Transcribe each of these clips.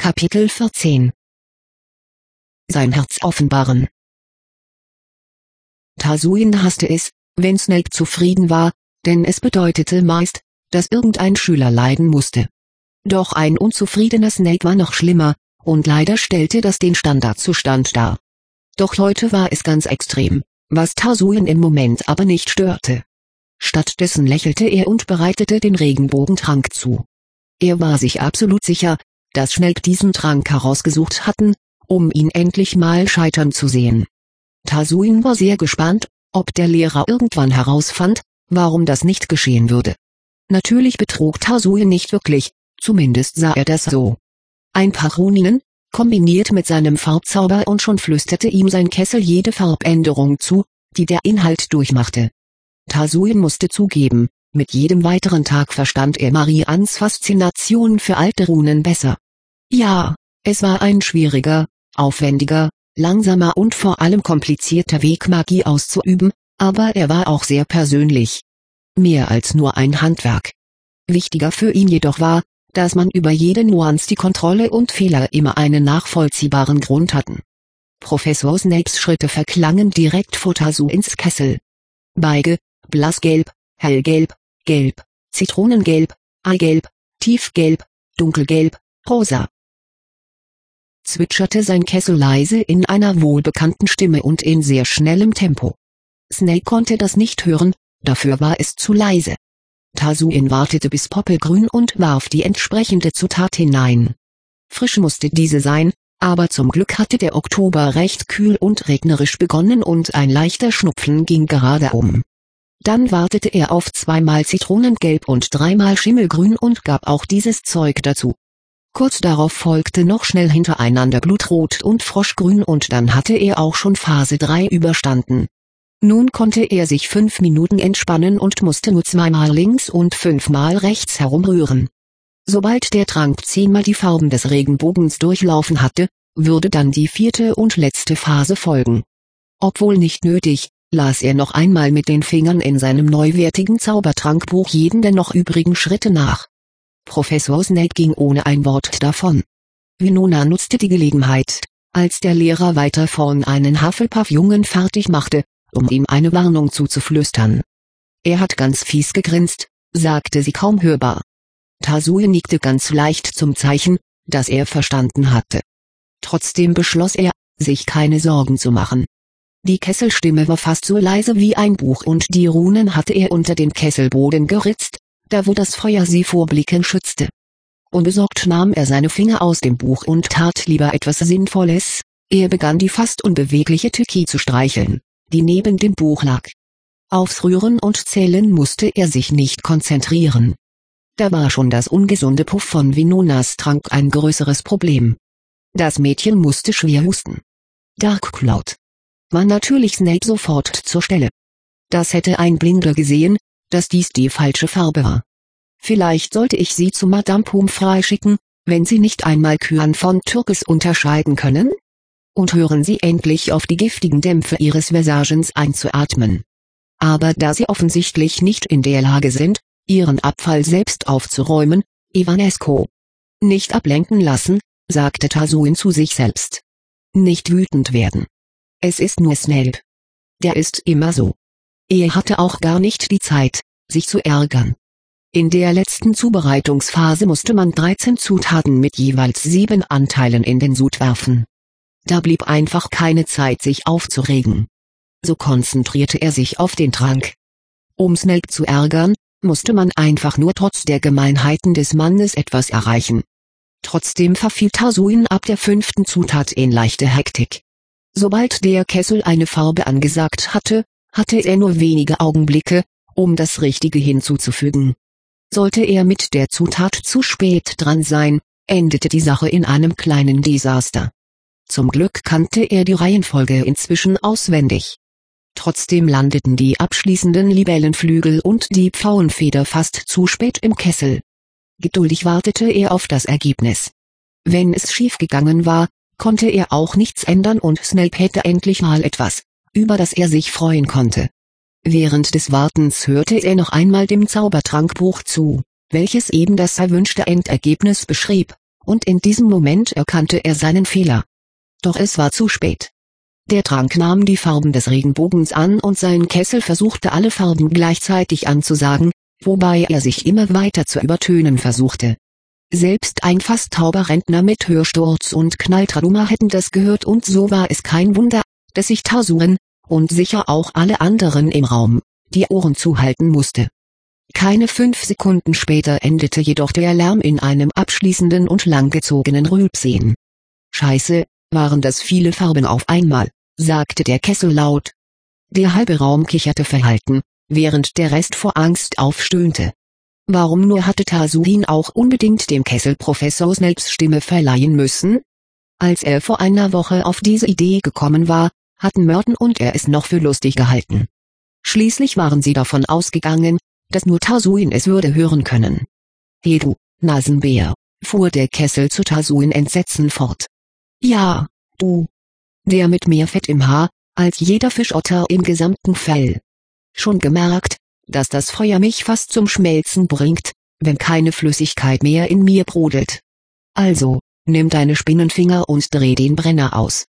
Kapitel 14 Sein Herz offenbaren. Tazuin hasste es, wenn Snape zufrieden war, denn es bedeutete meist, dass irgendein Schüler leiden musste. Doch ein unzufriedener Snape war noch schlimmer, und leider stellte das den Standardzustand dar. Doch heute war es ganz extrem, was Tazuin im Moment aber nicht störte. Stattdessen lächelte er und bereitete den Regenbogentrank zu. Er war sich absolut sicher, dass Snape diesen Trank herausgesucht hatten, um ihn endlich mal scheitern zu sehen. Tazuin war sehr gespannt, ob der Lehrer irgendwann herausfand, warum das nicht geschehen würde. Natürlich betrug Tazuin nicht wirklich, zumindest sah er das so. Ein paar Runinen, kombiniert mit seinem Farbzauber, und schon flüsterte ihm sein Kessel jede Farbänderung zu, die der Inhalt durchmachte. Tazuin musste zugeben, mit jedem weiteren Tag verstand er Marians Faszination für alte Runen besser. Ja, es war ein schwieriger, aufwendiger, langsamer und vor allem komplizierter Weg, Magie auszuüben, aber er war auch sehr persönlich. Mehr als nur ein Handwerk. Wichtiger für ihn jedoch war, dass man über jede Nuance die Kontrolle und Fehler immer einen nachvollziehbaren Grund hatten. Professor Snapes Schritte verklangen direkt vor Tazuins Kessel. Beige, blassgelb, hellgelb, gelb, zitronengelb, eigelb, tiefgelb, dunkelgelb, rosa. Zwitscherte sein Kessel leise in einer wohlbekannten Stimme und in sehr schnellem Tempo. Snape konnte das nicht hören, dafür war es zu leise. Tazuin wartete bis Poppelgrün und warf die entsprechende Zutat hinein. Frisch musste diese sein, aber zum Glück hatte der Oktober recht kühl und regnerisch begonnen und ein leichter Schnupfen ging gerade um. Dann wartete er auf 2-mal Zitronengelb und 3-mal Schimmelgrün und gab auch dieses Zeug dazu. Kurz darauf folgte noch schnell hintereinander Blutrot und Froschgrün und dann hatte er auch schon Phase 3 überstanden. Nun konnte er sich 5 Minuten entspannen und musste nur 2-mal links und 5-mal rechts herumrühren. Sobald der Trank 10-mal die Farben des Regenbogens durchlaufen hatte, würde dann die 4. und letzte Phase folgen. Obwohl nicht nötig, las er noch einmal mit den Fingern in seinem neuwertigen Zaubertrankbuch jeden der noch übrigen Schritte nach. Professor Snape ging ohne ein Wort davon. Winona nutzte die Gelegenheit, als der Lehrer weiter vorn einen Hufflepuff-Jungen fertig machte, um ihm eine Warnung zuzuflüstern. Er hat ganz fies gegrinst, sagte sie kaum hörbar. Tazuin nickte ganz leicht zum Zeichen, dass er verstanden hatte. Trotzdem beschloss er, sich keine Sorgen zu machen. Die Kesselstimme war fast so leise wie ein Buch und die Runen hatte er unter den Kesselboden geritzt, da wo das Feuer sie vor Blicken schützte. Unbesorgt nahm er seine Finger aus dem Buch und tat lieber etwas Sinnvolles. Er begann die fast unbewegliche Tiki zu streicheln, die neben dem Buch lag. Aufs Rühren und Zählen musste er sich nicht konzentrieren. Da war schon das ungesunde Puff von Winonas Trank ein größeres Problem. Das Mädchen musste schwer husten. Dark Cloud. War natürlich Snape sofort zur Stelle. Das hätte ein Blinder gesehen, dass dies die falsche Farbe war. Vielleicht sollte ich sie zu Madame Pomfrey schicken, wenn sie nicht einmal Cyan von Türkis unterscheiden können? Und hören Sie endlich auf, die giftigen Dämpfe Ihres Versagens einzuatmen. Aber da Sie offensichtlich nicht in der Lage sind, Ihren Abfall selbst aufzuräumen, Ivanesco. Nicht ablenken lassen, sagte Tazuin zu sich selbst. Nicht wütend werden. Es ist nur Snape. Der ist immer so. Er hatte auch gar nicht die Zeit, sich zu ärgern. In der letzten Zubereitungsphase musste man 13 Zutaten mit jeweils 7 Anteilen in den Sud werfen. Da blieb einfach keine Zeit, sich aufzuregen. So konzentrierte er sich auf den Trank. Um Snape zu ärgern, musste man einfach nur trotz der Gemeinheiten des Mannes etwas erreichen. Trotzdem verfiel Tazuin ab der 5. Zutat in leichte Hektik. Sobald der Kessel eine Farbe angesagt hatte, hatte er nur wenige Augenblicke, um das Richtige hinzuzufügen. Sollte er mit der Zutat zu spät dran sein, endete die Sache in einem kleinen Desaster. Zum Glück kannte er die Reihenfolge inzwischen auswendig. Trotzdem landeten die abschließenden Libellenflügel und die Pfauenfeder fast zu spät im Kessel. Geduldig wartete er auf das Ergebnis. Wenn es schiefgegangen war, konnte er auch nichts ändern und Snape hätte endlich mal etwas, über das er sich freuen konnte. Während des Wartens hörte er noch einmal dem Zaubertrankbuch zu, welches eben das erwünschte Endergebnis beschrieb, und in diesem Moment erkannte er seinen Fehler. Doch es war zu spät. Der Trank nahm die Farben des Regenbogens an und sein Kessel versuchte alle Farben gleichzeitig anzusagen, wobei er sich immer weiter zu übertönen versuchte. Selbst ein fast tauber Rentner mit Hörsturz und Knalltrauma hätten das gehört, und so war es kein Wunder, dass sich Tasuren, und sicher auch alle anderen im Raum, die Ohren zuhalten musste. Keine 5 Sekunden später endete jedoch der Lärm in einem abschließenden und langgezogenen Rülpsen. »Scheiße, waren das viele Farben auf einmal«, sagte der Kessel laut. Der halbe Raum kicherte verhalten, während der Rest vor Angst aufstöhnte. Warum nur hatte Tasuin auch unbedingt dem Kessel Professor Snapes Stimme verleihen müssen? Als er vor einer Woche auf diese Idee gekommen war, hatten Merton und er es noch für lustig gehalten. Schließlich waren sie davon ausgegangen, dass nur Tasuin es würde hören können. »Hey du, Nasenbär«, fuhr der Kessel zu Tasuin Entsetzen fort. »Ja, du. Der mit mehr Fett im Haar, als jeder Fischotter im gesamten Fell. Schon gemerkt, dass das Feuer mich fast zum Schmelzen bringt, wenn keine Flüssigkeit mehr in mir brodelt. Also, nimm deine Spinnenfinger und dreh den Brenner aus.«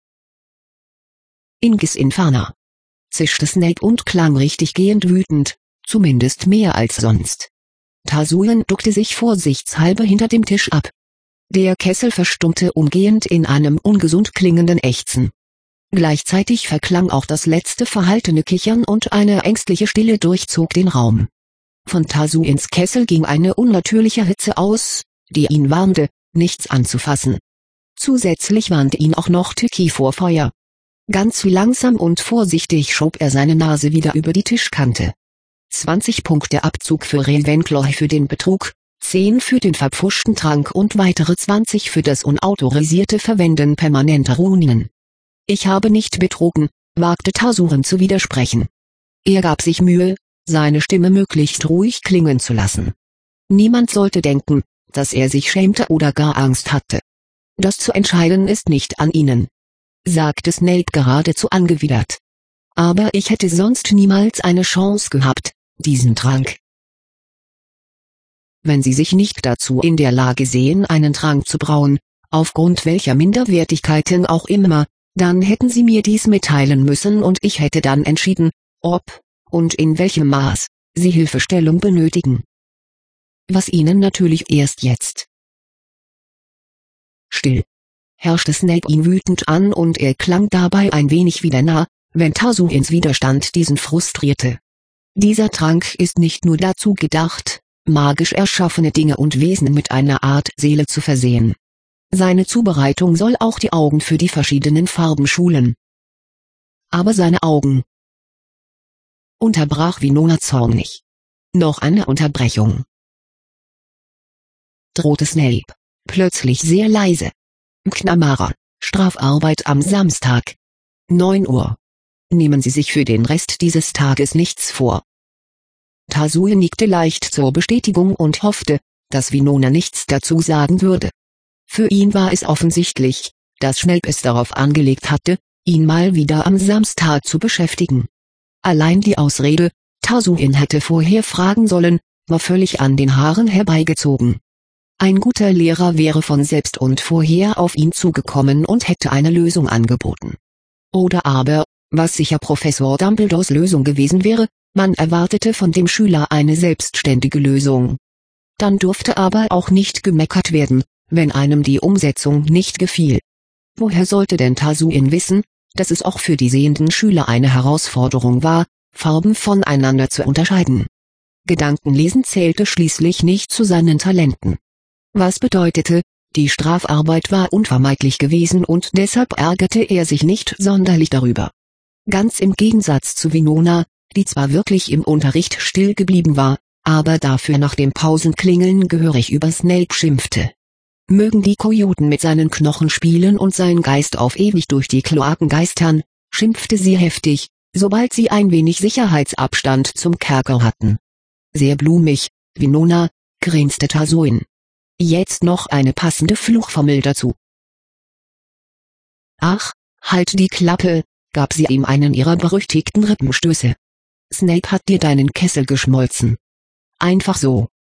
»Ingus Inferna«, zischte Snape und klang richtig gehend wütend, zumindest mehr als sonst. Tasuin duckte sich vorsichtshalber hinter dem Tisch ab. Der Kessel verstummte umgehend in einem ungesund klingenden Ächzen. Gleichzeitig verklang auch das letzte verhaltene Kichern und eine ängstliche Stille durchzog den Raum. Von Tasuins Kessel ging eine unnatürliche Hitze aus, die ihn warnte, nichts anzufassen. Zusätzlich warnte ihn auch noch Tiki vor Feuer. Ganz langsam und vorsichtig schob er seine Nase wieder über die Tischkante. 20 Punkte Abzug für Ravenclaw für den Betrug, 10 für den verpfuschten Trank und weitere 20 für das unautorisierte Verwenden permanenter Runen. »Ich habe nicht betrogen«, wagte Tasuren zu widersprechen. Er gab sich Mühe, seine Stimme möglichst ruhig klingen zu lassen. Niemand sollte denken, dass er sich schämte oder gar Angst hatte. »Das zu entscheiden ist nicht an Ihnen«, sagte Snape geradezu angewidert. »Aber ich hätte sonst niemals eine Chance gehabt, diesen Trank. Wenn Sie sich nicht dazu in der Lage sehen, einen Trank zu brauen, aufgrund welcher Minderwertigkeiten auch immer, dann hätten Sie mir dies mitteilen müssen und ich hätte dann entschieden, ob, und in welchem Maß, Sie Hilfestellung benötigen. Was Ihnen natürlich erst jetzt.« »Still«, herrschte Snape ihn wütend an und er klang dabei ein wenig wie der Narr, wenn Tasuins Widerstand diesen frustrierte. »Dieser Trank ist nicht nur dazu gedacht, magisch erschaffene Dinge und Wesen mit einer Art Seele zu versehen. Seine Zubereitung soll auch die Augen für die verschiedenen Farben schulen.« »Aber seine Augen«, unterbrach Winona zornig. »Noch eine Unterbrechung«, drohte Snape, plötzlich sehr leise. »Knamara, Strafarbeit am Samstag. 9 Uhr. Nehmen Sie sich für den Rest dieses Tages nichts vor.« Tasuin nickte leicht zur Bestätigung und hoffte, dass Winona nichts dazu sagen würde. Für ihn war es offensichtlich, dass Snape es darauf angelegt hatte, ihn mal wieder am Samstag zu beschäftigen. Allein die Ausrede, Tasuin hätte vorher fragen sollen, war völlig an den Haaren herbeigezogen. Ein guter Lehrer wäre von selbst und vorher auf ihn zugekommen und hätte eine Lösung angeboten. Oder aber, was sicher Professor Dumbledores Lösung gewesen wäre, man erwartete von dem Schüler eine selbstständige Lösung. Dann durfte aber auch nicht gemeckert werden, wenn einem die Umsetzung nicht gefiel. Woher sollte denn Tasuin wissen, dass es auch für die sehenden Schüler eine Herausforderung war, Farben voneinander zu unterscheiden? Gedankenlesen zählte schließlich nicht zu seinen Talenten. Was bedeutete, die Strafarbeit war unvermeidlich gewesen und deshalb ärgerte er sich nicht sonderlich darüber. Ganz im Gegensatz zu Winona, die zwar wirklich im Unterricht still geblieben war, aber dafür nach dem Pausenklingeln gehörig über Snape schimpfte. Mögen die Kojoten mit seinen Knochen spielen und sein Geist auf ewig durch die Kloaken geistern, schimpfte sie heftig, sobald sie ein wenig Sicherheitsabstand zum Kerker hatten. Sehr blumig, Winona, grinste Tasuin. Jetzt noch eine passende Fluchformel dazu. Ach, halt die Klappe, gab sie ihm einen ihrer berüchtigten Rippenstöße. Snape hat dir deinen Kessel geschmolzen. Einfach so.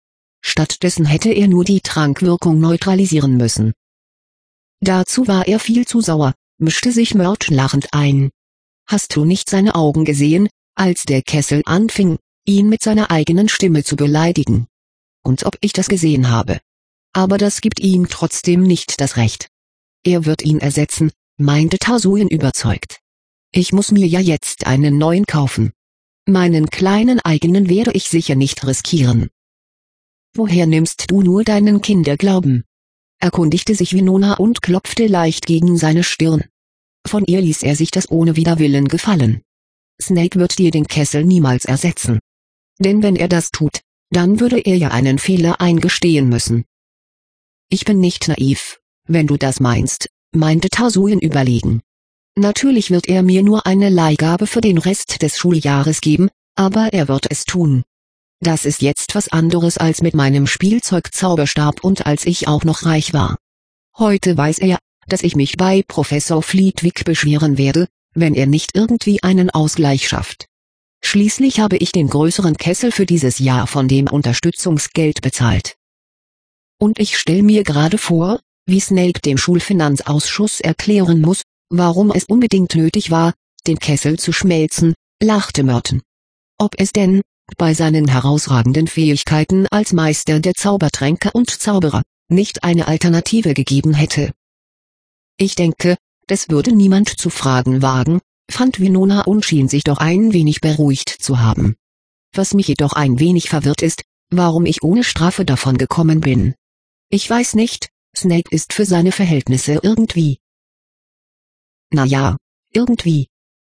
stattdessen hätte er nur die Trankwirkung neutralisieren müssen. Dazu war er viel zu sauer, mischte sich Merton lachend ein. Hast du nicht seine Augen gesehen, als der Kessel anfing, ihn mit seiner eigenen Stimme zu beleidigen? Und ob ich das gesehen habe? Aber das gibt ihm trotzdem nicht das Recht. Er wird ihn ersetzen, meinte Tazuin überzeugt. Ich muss mir ja jetzt einen neuen kaufen. Meinen kleinen eigenen werde ich sicher nicht riskieren. Woher nimmst du nur deinen Kinderglauben? Erkundigte sich Winona und klopfte leicht gegen seine Stirn. Von ihr ließ er sich das ohne Widerwillen gefallen. Snake wird dir den Kessel niemals ersetzen. Denn wenn er das tut, dann würde er ja einen Fehler eingestehen müssen. Ich bin nicht naiv, wenn du das meinst, meinte Tazuin überlegen. Natürlich wird er mir nur eine Leihgabe für den Rest des Schuljahres geben, aber er wird es tun. Das ist jetzt was anderes als mit meinem Spielzeugzauberstab und als ich auch noch reich war. Heute weiß er, dass ich mich bei Professor Flitwick beschweren werde, wenn er nicht irgendwie einen Ausgleich schafft. Schließlich habe ich den größeren Kessel für dieses Jahr von dem Unterstützungsgeld bezahlt. Und ich stelle mir gerade vor, wie Snake dem Schulfinanzausschuss erklären muss, warum es unbedingt nötig war, den Kessel zu schmelzen, lachte Merton. Ob es denn, bei seinen herausragenden Fähigkeiten als Meister der Zaubertränke und Zauberer, nicht eine Alternative gegeben hätte. Ich denke, das würde niemand zu fragen wagen, fand Winona und schien sich doch ein wenig beruhigt zu haben. Was mich jedoch ein wenig verwirrt ist, warum ich ohne Strafe davon gekommen bin. Ich weiß nicht, Snake ist für seine Verhältnisse irgendwie. Na ja, irgendwie.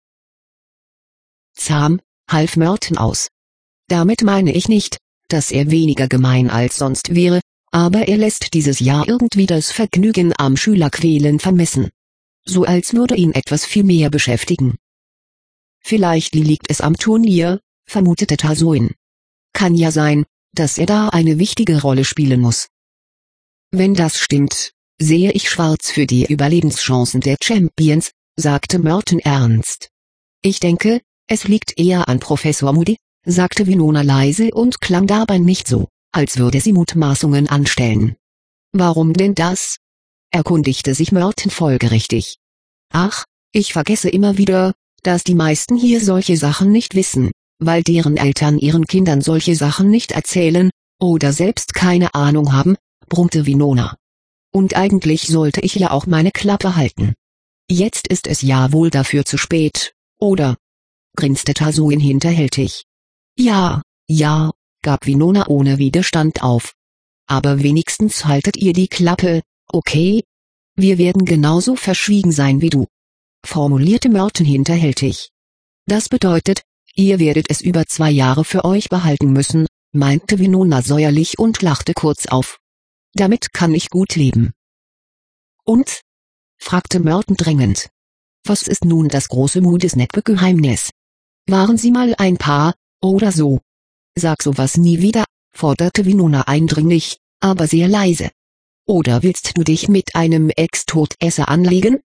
Zahm, half Merton aus. Damit meine ich nicht, dass er weniger gemein als sonst wäre, aber er lässt dieses Jahr irgendwie das Vergnügen am Schülerquälen vermissen. So als würde ihn etwas viel mehr beschäftigen. Vielleicht liegt es am Turnier, vermutete Tazuin. Kann ja sein, dass er da eine wichtige Rolle spielen muss. Wenn das stimmt, sehe ich schwarz für die Überlebenschancen der Champions, sagte Merton ernst. Ich denke, es liegt eher an Professor Moody, sagte Winona leise und klang dabei nicht so, als würde sie Mutmaßungen anstellen. Warum denn das? Erkundigte sich Merton folgerichtig. Ach, ich vergesse immer wieder, dass die meisten hier solche Sachen nicht wissen, weil deren Eltern ihren Kindern solche Sachen nicht erzählen, oder selbst keine Ahnung haben, brummte Winona. Und eigentlich sollte ich ja auch meine Klappe halten. Jetzt ist es ja wohl dafür zu spät, oder? Grinste Tazuin hinterhältig. Ja, gab Winona ohne Widerstand auf. Aber wenigstens haltet ihr die Klappe, okay? Wir werden genauso verschwiegen sein wie du, formulierte Merton hinterhältig. Das bedeutet, ihr werdet es über 2 Jahre für euch behalten müssen, meinte Winona säuerlich und lachte kurz auf. Damit kann ich gut leben. Und? Fragte Merton drängend. Was ist nun das große Moody-Snap-Geheimnis? Waren sie mal ein Paar, oder so? Sag sowas nie wieder, forderte Winona eindringlich, aber sehr leise. Oder willst du dich mit einem Ex-Todesser anlegen?